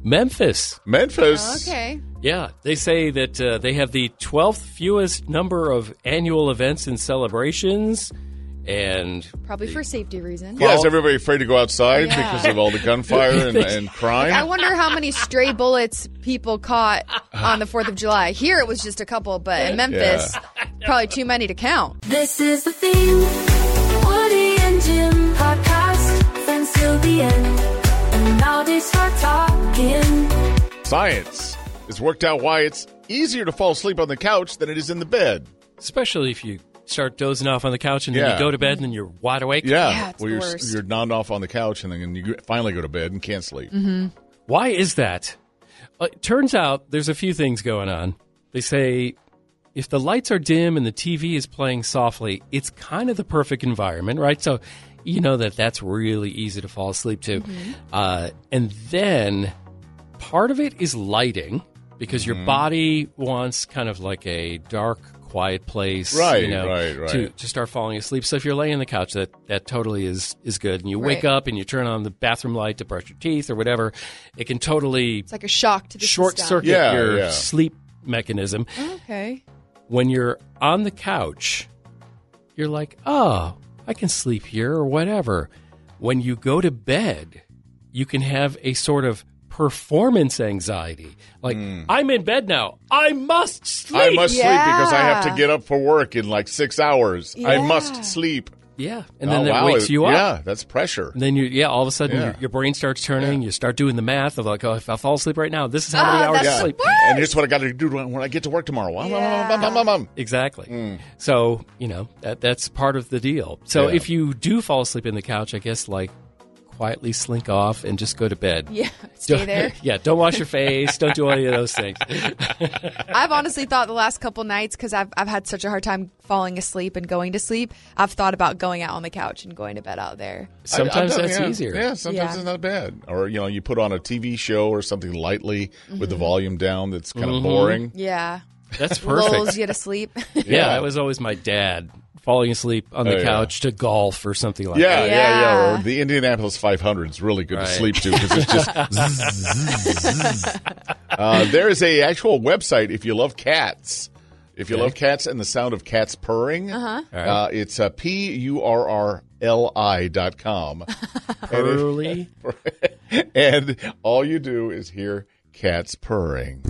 Memphis. Memphis. Oh, okay. Yeah, they say that they have the 12th fewest number of annual events and celebrations. And Probably for safety reasons. Yeah, is everybody afraid to go outside Yeah. because of all the gunfire and crime? I wonder how many stray bullets people caught on the 4th of July. Here it was just a couple, but in Memphis, probably too many to count. This is the thing. Woody and Jim podcast. Friends till the end. And now they start talking. Science has worked out why it's easier to fall asleep on the couch than it is in the bed. especially if you start dozing off on the couch and then you go to bed and then you're wide awake. Yeah, it's well, the you're worst. nodding off on the couch and then you finally go to bed and can't sleep. Mm-hmm. Why is that? It turns out there's a few things going on. They say if the lights are dim and the TV is playing softly, it's kind of the perfect environment, right? So you know that's really easy to fall asleep to. Mm-hmm. And then part of it is lighting because your body wants kind of like a dark, quiet place, Right, you know, right. to start falling asleep. So if you're laying on the couch, that totally is good. And you wake Right. up and you turn on the bathroom light to brush your teeth or whatever, it can totally It's like a shock to the short system. circuit Yeah, your yeah. sleep mechanism. Okay. When you're on the couch, you're like, oh, I can sleep here or whatever. When you go to bed, you can have a sort of performance anxiety. Like, I'm in bed now. I must sleep. I must sleep because I have to Yeah. get up for work in like 6 hours. I Yeah. must sleep. Yeah. And then Oh, that wow. wakes you up. Yeah, that's pressure. And then all of a sudden Yeah. your brain starts turning. You start doing the math of like, oh, if I fall asleep right now, this is how many hours that's of Yeah. sleep. And here's what I got to do when I get to work tomorrow. Yeah. Exactly. So, that's part of the deal. So Yeah. if you do fall asleep in the couch, I guess like quietly slink off and just go to bed. Yeah. Stay there. Yeah, don't wash your face. Don't do any of those things. I've honestly thought the last couple nights, because I've had such a hard time falling asleep and going to sleep, I've thought about going out on the couch and going to bed out there. Sometimes I've done- that's yeah. easier. Yeah, sometimes Yeah. it's not bad. Or, you put on a TV show or something lightly with the volume down that's kind of boring. Yeah. That's Lulls perfect. you to sleep. Yeah, that was always my dad falling asleep on the Oh, yeah. couch to golf or something like Yeah, that. yeah, Yeah. Or the Indianapolis 500 is really good Right. to sleep to because it's just zzz. There is a actual website if you love cats. If you love cats and the sound of cats purring, it's PURRLI.com. Early. And all you do is hear cats purring.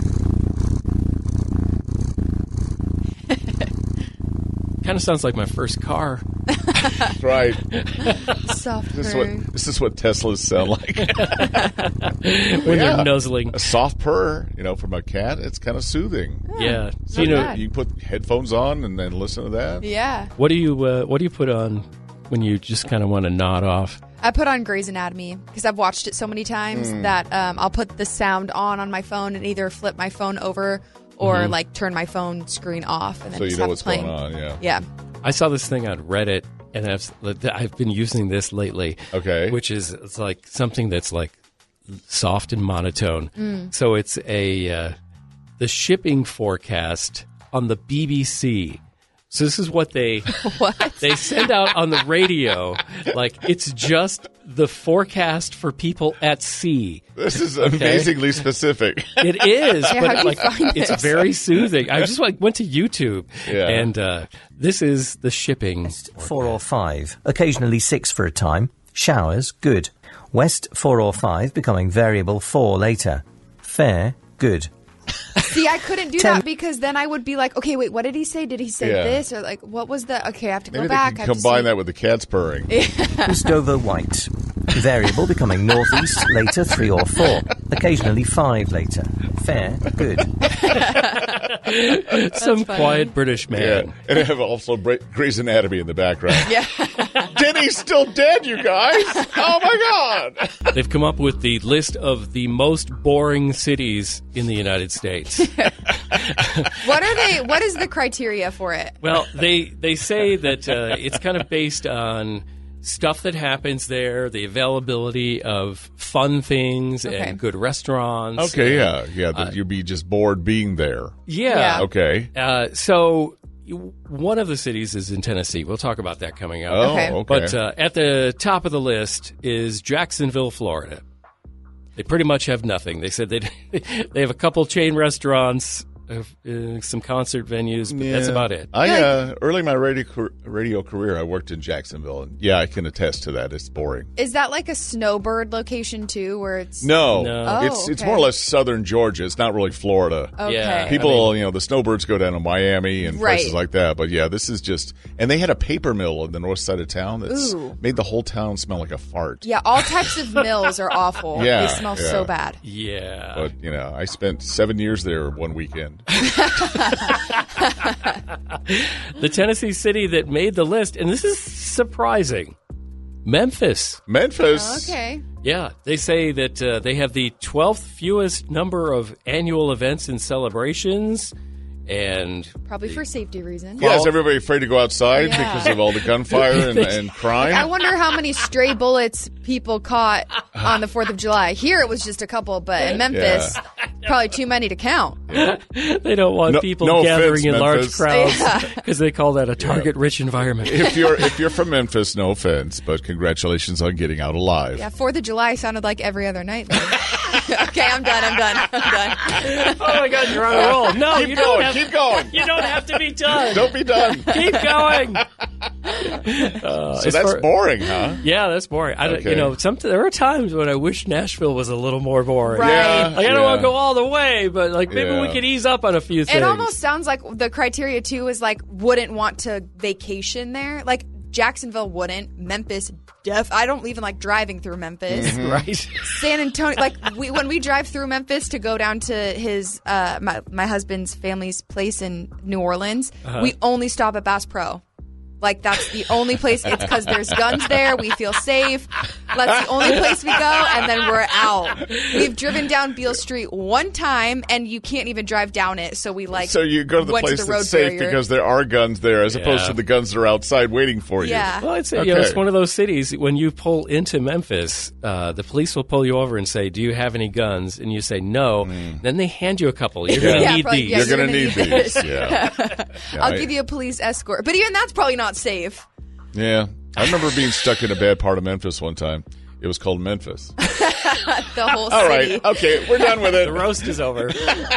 Kind of sounds like my first car. That's right. Soft This purring. is what Teslas sound like. When they're nuzzling. A soft purr, from a cat, it's kind of soothing. Yeah. So, Not bad. You put headphones on and then listen to that. Yeah. what do you put on when you just kind of want to nod off? I put on Grey's Anatomy because I've watched it so many times that I'll put the sound on my phone and either flip my phone over or like turn my phone screen off and then So you just know have what's it playing. going on, yeah. Yeah. I saw this thing on Reddit, and I've been using this lately. Okay. Which is it's like something that's like soft and monotone. So it's the shipping forecast on the BBC. So this is what they they send out on the radio. Like it's just the forecast for people at sea. This is amazingly specific. It is, Yeah, but how'd you like find it's this? very soothing. I just went to YouTube, Yeah. and this is the shipping. 4 or 5, occasionally 6 for a time. Showers, good. West 4 or 5, becoming variable 4 later. Fair, good. See, I couldn't do that because then I would be like, okay, wait, what did he say? Did he say Yeah. this? Or like, what was the, okay, I have to Maybe go they back. can I have to combine see. that with the cats purring. Westover white. Variable becoming northeast later 3 or 4. Occasionally 5 later. Fair, good. Some funny. quiet British Yeah. man. And I have also Grey's Anatomy in the background. Yeah. Denny's still dead, you guys. Oh, my God. They've come up with the list of the most boring cities in the United States. What is the criteria for it? Well, they say that it's kind of based on stuff that happens there, the availability of fun things Okay. and good restaurants. Okay, and- yeah. That you'd be just bored being there. Yeah. Okay. So one of the cities is in Tennessee. We'll talk about that coming up. Oh, Okay. okay. But at the top of the list is Jacksonville, Florida. They pretty much have nothing. They said they have a couple chain restaurants, some concert venues, but that's about it. Early in my radio career, I worked in Jacksonville, and I can attest to that. It's boring. Is that like a snowbird location too, where it's No. Oh, It's more or less southern Georgia. It's not really Florida. Okay. Yeah. People, the snowbirds go down to Miami and Right. places like that. But this is just, and they had a paper mill on the north side of town that's Ooh. made the whole town smell like a fart. Yeah, all types of mills are awful. Yeah, They smell yeah. so bad. Yeah. But, I spent 7 years there one weekend. The Tennessee city that made the list, and this is surprising, Memphis. Memphis. Okay. Yeah, they say that they have the 12th fewest number of annual events and celebrations, and Probably for safety reasons. Yeah, is everybody afraid to go outside Yeah. because of all the gunfire and crime? I wonder how many stray bullets people caught on the 4th of July. Here it was just a couple, but in Memphis, probably too many to count. they don't want No- people no gathering offense, in large Memphis. crowds because they call that a target-rich environment. If you're from Memphis, no offense, but congratulations on getting out alive. Yeah, 4th of July sounded like every other night. Then. Okay, I'm done. Oh my God, you're on a roll. No, Keep you going, don't have. keep going. You don't have to be done. Don't be done. Keep going. So that's boring, huh? Yeah, that's boring. I don't, Okay. there are times when I wish Nashville was a little more boring. Right. Yeah, Like, I don't want to go all the way, but maybe Yeah. we could ease up on a few things. It almost sounds like the criteria too is like wouldn't want to vacation there. Like Jacksonville wouldn't. Memphis, I don't even like driving through Memphis. Mm-hmm. right. San Antonio, like when we drive through Memphis to go down to his my husband's family's place in New Orleans, we only stop at Bass Pro. Like that's the only place. It's because there's guns there. We feel safe. That's the only place we go, and then we're out. We've driven down Beale Street one time, and you can't even drive down it. So we So you go to the went place to the road that's safe barrier. because there are guns there as opposed Yeah. to the guns that are outside waiting for you. Yeah. Well, I'd say Okay. it's one of those cities. When you pull into Memphis, the police will pull you over and say, "Do you have any guns?" And you say no. Then they hand you a couple. You're going to Yeah, need probably, these. yeah, You're going to need this. these. Yeah. I'll give you a police escort. But even that's probably not safe. Yeah. I remember being stuck in a bad part of Memphis one time. It was called Memphis. The whole All city. right. Okay. We're done with it. The roast is over.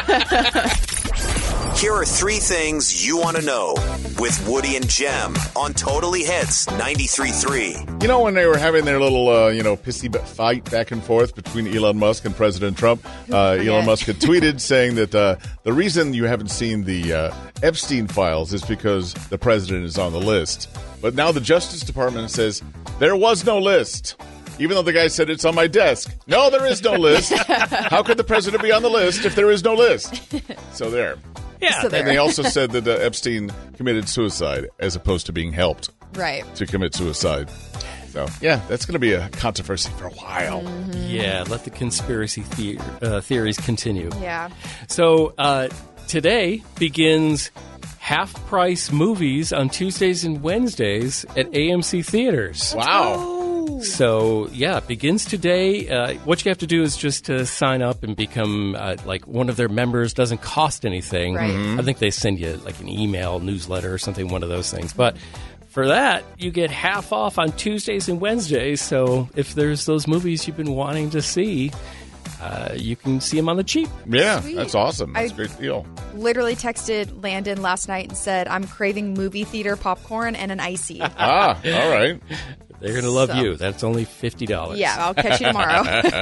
Here are 3 things you want to know with Woody and Jem on Totally Hits 93.3. You know, when they were having their little, pissy fight back and forth between Elon Musk and President Trump, Elon Musk had tweeted saying that the reason you haven't seen the Epstein files is because the president is on the list. But now the Justice Department says there was no list. Even though the guy said it's on my desk. No, there is no list. How could the president be on the list if there is no list? So there. Yeah. So there. And they also said that Epstein committed suicide as opposed to being helped Right. to commit suicide. So, yeah, that's going to be a controversy for a while. Yeah, let the conspiracy theories continue. Yeah. So today begins half-price movies on Tuesdays and Wednesdays at AMC theaters. Wow. So, yeah, it begins today. What you have to do is just sign up and become like one of their members. Doesn't cost anything. Right. I think they send you like an email, newsletter, or something, one of those things. But for that, you get half off on Tuesdays and Wednesdays. So if there's those movies you've been wanting to see, you can see them on the cheap. Yeah, Sweet. that's awesome. That's I- a great deal. Literally texted Landon last night and said, I'm craving movie theater popcorn and an icy. All right. They're going to love So- you. That's only $50. Yeah, I'll catch you tomorrow.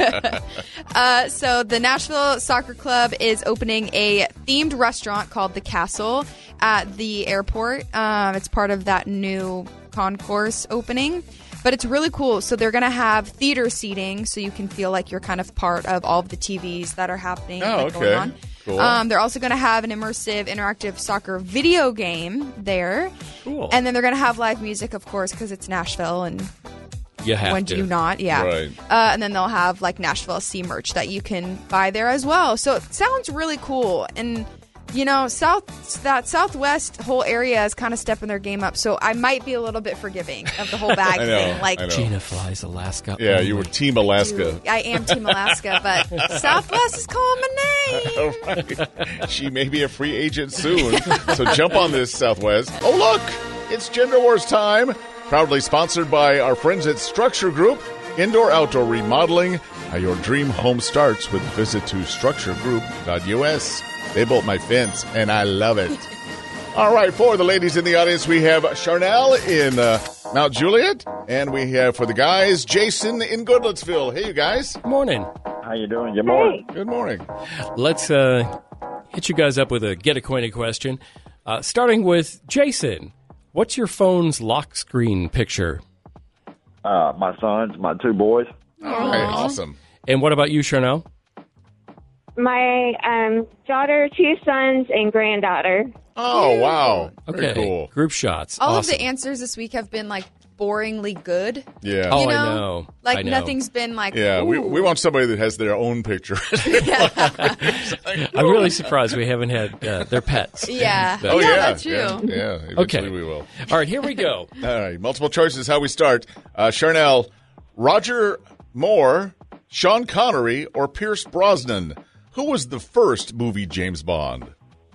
So the Nashville Soccer Club is opening a themed restaurant called The Castle at the airport. It's part of that new concourse opening. But it's really cool. So they're going to have theater seating so you can feel like you're kind of part of all of the TVs that are happening Oh, going okay. on. Cool. They're also going to have an immersive interactive soccer video game there. Cool. And then they're going to have live music, of course, because it's Nashville and You have when to. do you not? Yeah. Right. And then they'll have like Nashville SC merch that you can buy there as well. So it sounds really cool. And you know, Southwest whole area is kind of stepping their game up. So I might be a little bit forgiving of the whole bag I know, thing. Like, I know. Gina flies Alaska. Yeah, only. you were Team Alaska. dude, I am Team Alaska, but Southwest is calling my name. All right. She may be a free agent soon, so jump on this, Southwest. Oh, look, it's Gender Wars time. Proudly sponsored by our friends at Structure Group, Indoor Outdoor Remodeling. Your dream home starts with a visit to structuregroup.us. They built my fence, and I love it. All right, for the ladies in the audience, we have Charnel in Mount Juliet, and we have, for the guys, Jason in Goodlettsville. Hey, you guys. Morning. How you doing? Good morning. Good morning. Let's hit you guys up with a get acquainted question. Starting with Jason. What's your phone's lock screen picture? My sons, my 2 boys. All right, awesome. And what about you, Charnel? My daughter, 2 sons, and granddaughter. Oh, wow. Okay. Very cool. Group shots. All Awesome. of the answers this week have been like boringly good. Yeah. Oh, You know? I know. Like I know. nothing's been like. Yeah, we ooh. want somebody that has their own picture. I'm really surprised we haven't had their pets. Yeah. But- Oh, Yeah, yeah. that's true. Yeah, eventually Okay. we will. All right, here we go. All right, multiple choice is how we start. Charnel, Roger Moore, Sean Connery, or Pierce Brosnan? Who was the first movie James Bond?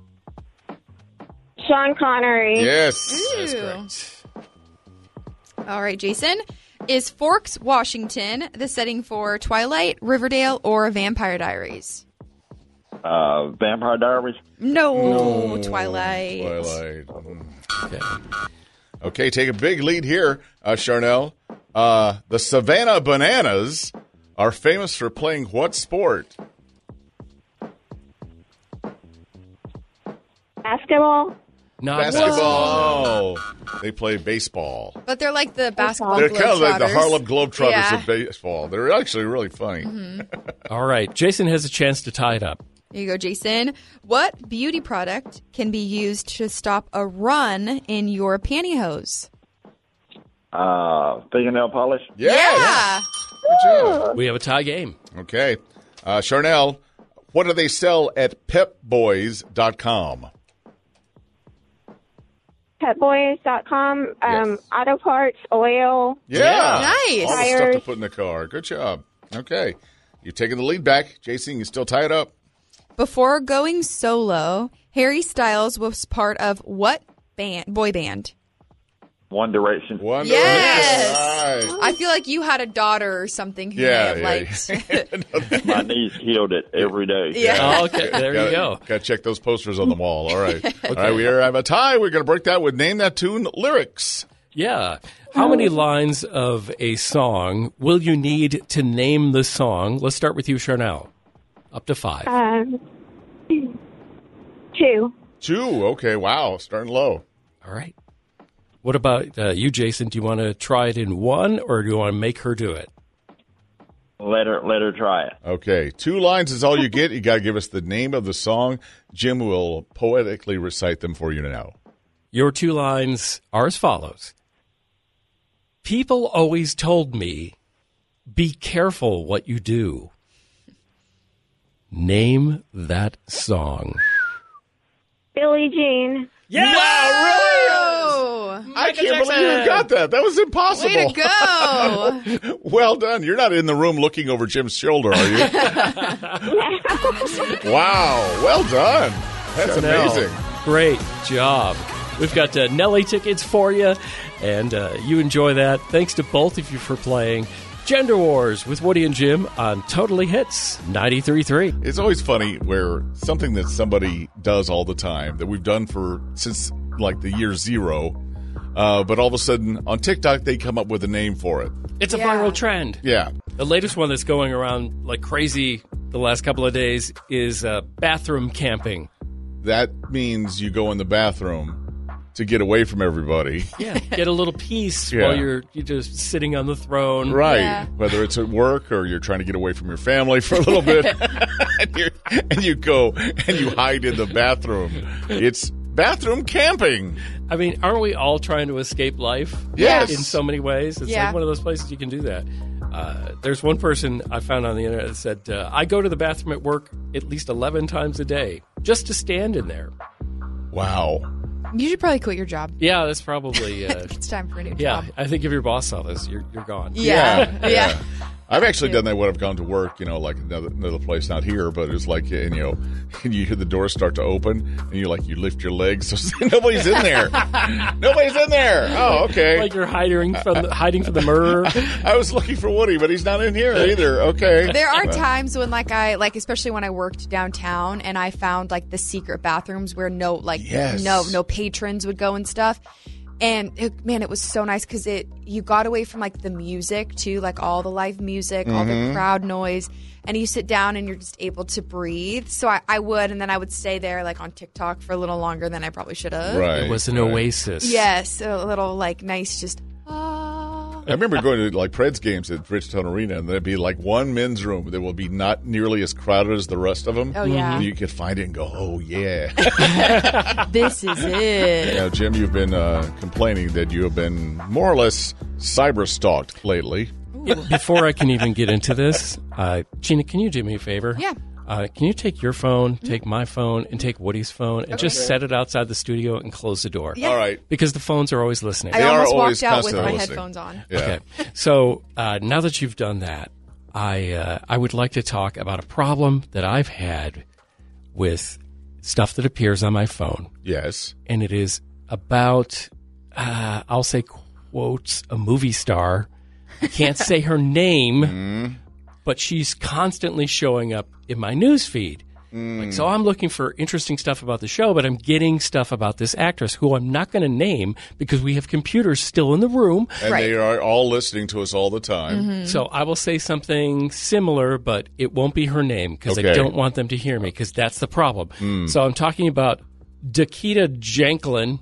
Sean Connery. Yes. Ooh. Correct. All right, Jason. Is Forks, Washington the setting for Twilight, Riverdale, or Vampire Diaries? Vampire Diaries. No, Twilight. Twilight. Okay. Okay, take a big lead here, Charnel. The Savannah Bananas are famous for playing what sport? Basketball. Not Basketball. They play baseball. But they're like the basketball They're kind of like the Globetrotters. Harlem Globetrotters Yeah. of baseball. They're actually really funny. All right. Jason has a chance to tie it up. Here you go, Jason. What beauty product can be used to stop a run in your pantyhose? Fingernail polish. Yes. Good job. We have a tie game. Okay. Charnel, what do they sell at pepboys.com? Petboys.com. Yes. Auto parts, oil. Yeah. Nice. All the stuff to Tires. put in the car. Good job. Okay. You're taking the lead back. Jason, you still tie it up. Before going solo, Harry Styles was part of what boy band? One Direction. Wonderful. Yes. All right. I feel like you had a daughter or something who Yeah, may have liked. My niece healed it every day. Yeah. Oh, okay. There you go. Got to check those posters on the wall. All right. All right. We have a tie. We're going to break that with Name That Tune lyrics. Yeah. How many lines of a song will you need to name the song? Let's start with you, Charnel. Up to 5. 2. 2. Okay. Wow. Starting low. All right. What about you, Jason? Do you want to try it in 1 or do you want to make her do it? Let her try it. Okay. 2 lines is all you get. You got to give us the name of the song. Jim will poetically recite them for you now. Your 2 lines are as follows. People always told me, be careful what you do. Name that song. Billie Jean. Yeah! Wow, really? Oh, I can't believe you got that. That was impossible. way to go. Well done. You're not in the room looking over Jim's shoulder, are you? Wow. Well done. That's Chanel, amazing. Great job. We've got Nelly tickets for you, and you enjoy that. Thanks to both of you for playing Gender Wars with Woody and Jim on Totally Hits 93.3. It's always funny where something that somebody does all the time that we've done since like the year 0, but all of a sudden on TikTok they come up with a name for it. It's a Yeah. viral trend. Yeah. The latest one that's going around like crazy the last couple of days is bathroom camping. That means you go in the bathroom to get away from everybody. Yeah, get a little peace Yeah. while you're just sitting on the throne. Right. Yeah. Whether it's at work or you're trying to get away from your family for a little bit. and you go and you hide in the bathroom. It's bathroom camping. I mean, aren't we all trying to escape life? Yes. In so many ways. It's Yeah. like one of those places you can do that. There's one person I found on the internet that said, I go to the bathroom at work at least 11 times a day just to stand in there. Wow. You should probably quit your job. Yeah, that's probably... It's time for a new yeah, job. I think if your boss saw this, you're gone. Yeah. I've actually done that when I've gone to work, like another place, not here, but it's like, and you hear the doors start to open, and you lift your legs, so nobody's in there. Nobody's in there. Oh, okay. Like you're hiding from the murderer. I was looking for Woody, but he's not in here either. Okay. There are times when, especially when I worked downtown, and I found the secret bathrooms where no patrons would go and stuff. And it was so nice because you got away from the music too, all the live music, all the crowd noise, and you sit down and you're just able to breathe. So I would, and then I would stay there on TikTok for a little longer than I probably should have. Right. It was an oasis. Yes, a little nice, just. I remember going to Preds games at Bridgestone Arena, and there'd be one men's room that will be not nearly as crowded as the rest of them. Oh yeah, and you could find it and go, oh yeah, this is it. Now, Jim, you've been complaining that you have been more or less cyber stalked lately. Before I can even get into this, Gina, can you do me a favor? Yeah. Can you take your phone, take my phone, and take Woody's phone, and just set it outside the studio and close the door? Yeah. All right. Because the phones are always listening. I almost walked out with constantly my listening. headphones on. Yeah. Okay. So now that you've done that, I would like to talk about a problem that I've had with stuff that appears on my phone. Yes. And it is about, I'll say, quotes, a movie star. I can't say her name, but she's constantly showing up in my news feed. So I'm looking for interesting stuff about the show, but I'm getting stuff about this actress who I'm not going to name because we have computers still in the room. And they are all listening to us all the time. So I will say something similar, but it won't be her name because I don't want them to hear me because that's the problem. So I'm talking about Dakita Janklin.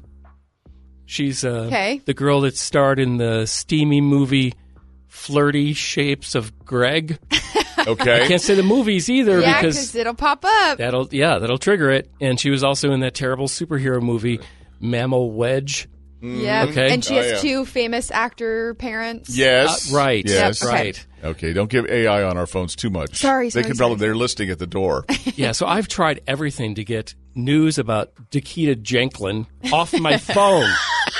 She's the girl that starred in the steamy movie Flirty Shapes of Greg. Okay. I can't say the movies either Yeah, because it'll pop up. that'll trigger it. And she was also in that terrible superhero movie Mammal Wedge. Yeah. Okay. And she has two famous actor parents. Yes. Right. Yes. Yep, Right. Okay. Don't give AI on our phones too much. Sorry, They're listening at the door. Yeah. So I've tried everything to get news about Dakita Janklin off my phone.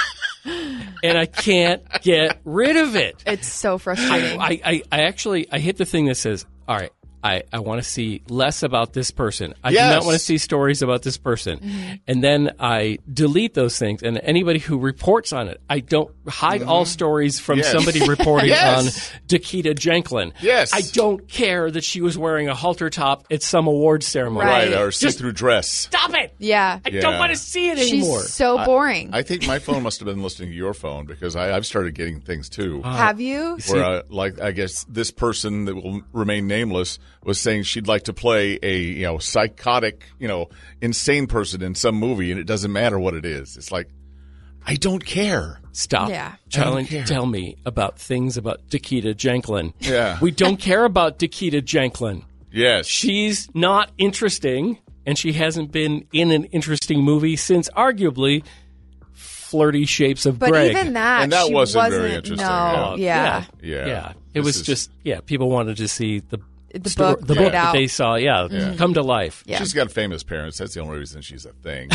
And I can't get rid of it. It's so frustrating. I actually hit the thing that says, all right, I want to see less about this person. I do not want to see stories about this person. And then I delete those things. And anybody who reports on it, I don't hide all stories from somebody reporting on Dakita Janklin. Yes. I don't care that she was wearing a halter top at some award ceremony. Right. Or see-through dress. Stop it. Yeah. I don't want to see it anymore. She's so boring. I think my phone must have been listening to your phone because I've started getting things too. Have you? Where, I guess this person that will remain nameless was saying she'd like to play a psychotic, insane person in some movie, and it doesn't matter what it is. It's like, I don't care. Stop. Yeah. Tell me about things about Dakita Janklin. Yeah. We don't care about Dakita Janklin. Yes. She's not interesting, and she hasn't been in an interesting movie since arguably Flirty Shapes of But Greg. even that, And that she wasn't very interesting, No. yeah. Yeah. Yeah. It was This just people wanted to see the book the played book that out. they saw, come to life. Yeah. She's got famous parents. That's the only reason she's a thing.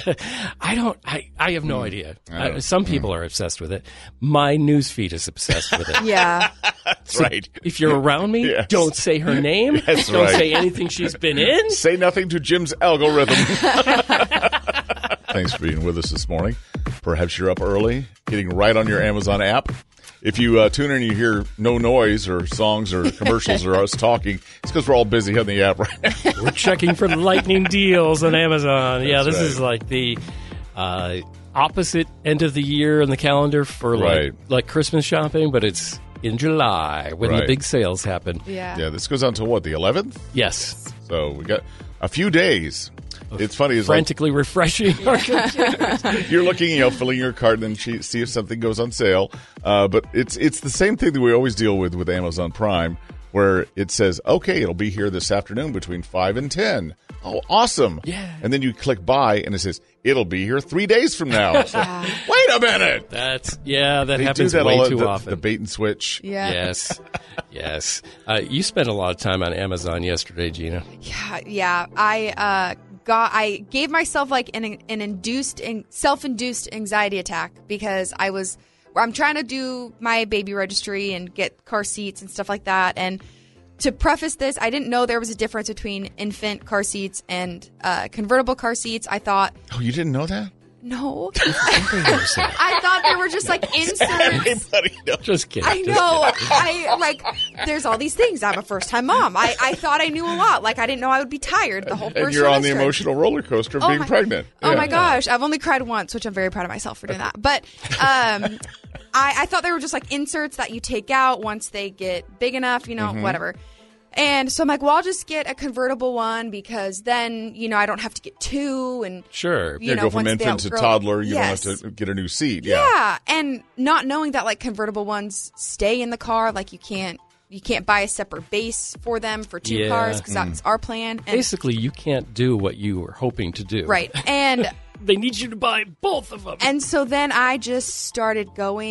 I have no idea. Oh. Some people are obsessed with it. My news feed is obsessed with it. Yeah. That's right. If you're around me, Yes. don't say her name. That's don't right. say anything she's been in. Say nothing to Jim's algorithm. Thanks for being with us this morning. Perhaps you're up early, getting right on your Amazon app. If you tune in and you hear no noise or songs or commercials or us talking, it's because we're all busy on the app right now. We're checking for lightning deals on Amazon. That's this right. is like the opposite end of the year on the calendar for like Christmas shopping, but it's in July when the Right. big sales happen. Yeah. Yeah, this goes on to what, the 11th? Yes. So we got a few days. It's funny. It's Frantically refreshing. you're looking, filling your cart and then see if something goes on sale. But it's the same thing that we always deal with Amazon Prime, where it says, okay, it'll be here this afternoon between 5 and 10. Oh, awesome. Yeah. And then you click buy and it says, it'll be here 3 days from now. It's like, wait a minute. that They happens do that way all too the often. bait and switch. Yeah. Yes. You spent a lot of time on Amazon yesterday, Gina. Yeah. I gave myself like an self-induced anxiety attack because I was I'm trying to do my baby registry and get car seats and stuff like that. And to preface this, I didn't know there was a difference between infant car seats and convertible car seats. I thought, Oh, you didn't know that? no. I thought they were just like inserts. Anybody know? Just kidding. I just know. kidding. There's all these things. I'm a first time mom. I thought I knew a lot. Like, I didn't know I would be tired the whole first And you're on the trimester. emotional roller coaster of being pregnant. Oh Yeah. my gosh. I've only cried once, which I'm very proud of myself for doing that. But I thought they were just like inserts that you take out once they get big enough, whatever. And so I'm like, well, I'll just get a convertible one because then, I don't have to get two. And Sure. Yeah, go from once they infant to outgrow- toddler. You Yes. don't have to get a new seat. Yeah. And not knowing that like convertible ones stay in the car, like you can't buy a separate base for them for two Yeah. cars because that's our plan. And, Basically, you can't do what you were hoping to do. right. And They need you to buy both of them. And so then I just started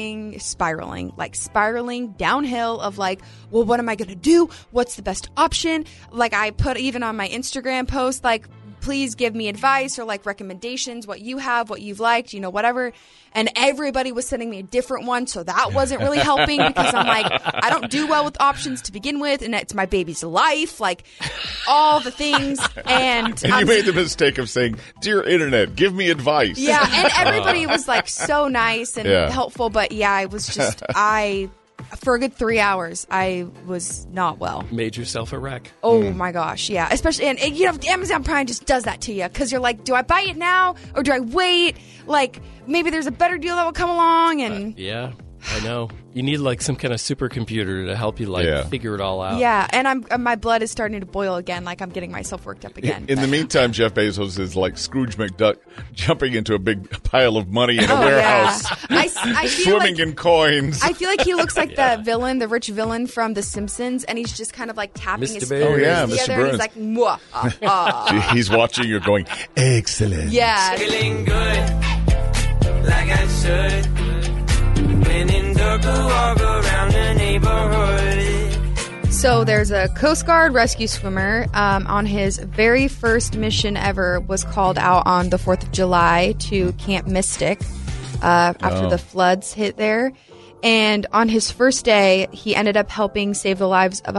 spiraling downhill of like, well, what am I going to do? What's the best option? Like I put even on my Instagram post, like, please give me advice or like recommendations, what you have, what you've liked, whatever. And everybody was sending me a different one. So that wasn't really helping because I'm like, I don't do well with options to begin with. And it's my baby's life, like all the things. And you made the mistake of saying, "Dear Internet, give me advice." yeah, and everybody was like so nice and Yeah. helpful, but yeah, I was just for a good 3 hours, I was not well. Made yourself a wreck. Oh my gosh, yeah, especially and Amazon Prime just does that to you because you're like, do I buy it now or do I wait? Like maybe there's a better deal that will come along, and Yeah, I know. You need like some kind of supercomputer to help you figure it all out. yeah, and my blood is starting to boil again. Like I'm getting myself worked up again. In the But- meantime, Jeff Bezos is like Scrooge McDuck jumping into a big pile of money in a oh warehouse, yeah, I feel swimming like in coins. I feel like he looks like the rich villain from The Simpsons, and he's just kind of like tapping Mr. his Burns. fingers Oh, yeah, together, Mr. and he's Burns. like, mwah, He's watching you going, excellent. yeah. Feeling good, like I should. When in dark, walk around the neighborhood. So there's a Coast Guard rescue swimmer on his very first mission ever was called out on the 4th of July to Camp Mystic after the floods hit there. And on his first day, he ended up helping save the lives of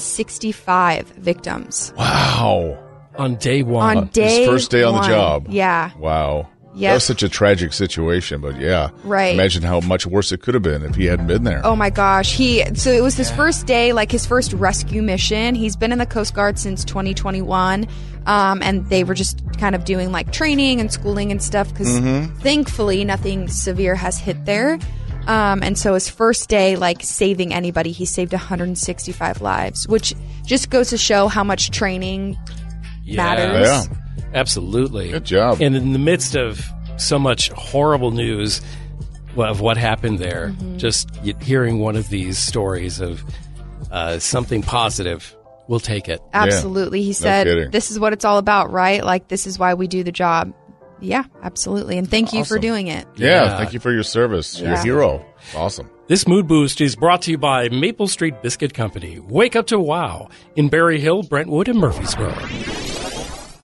165 victims. Wow. On day one. On day His first day on the one. job. Yeah. Wow. Yep. That was such a tragic situation, but yeah. Right. Imagine how much worse it could have been if he hadn't been there. Oh my gosh. So it was his first day, like his first rescue mission. He's been in the Coast Guard since 2021. And they were just kind of doing like training and schooling and stuff because thankfully nothing severe has hit there. And so his first day, like saving anybody, he saved 165 lives, which just goes to show how much training matters. Yeah. Absolutely. Good job. And in the midst of so much horrible news of what happened there, just hearing one of these stories of something positive, we'll take it. Absolutely. He No said, kidding. this is what it's all about, right? Like, this is why we do the job. Yeah, absolutely. And thank you for Awesome. doing it. Yeah, thank you for your service. You're a Yeah. hero. Awesome. This Mood Boost is brought to you by Maple Street Biscuit Company. Wake up to wow in Berry Hill, Brentwood, and Murfreesboro.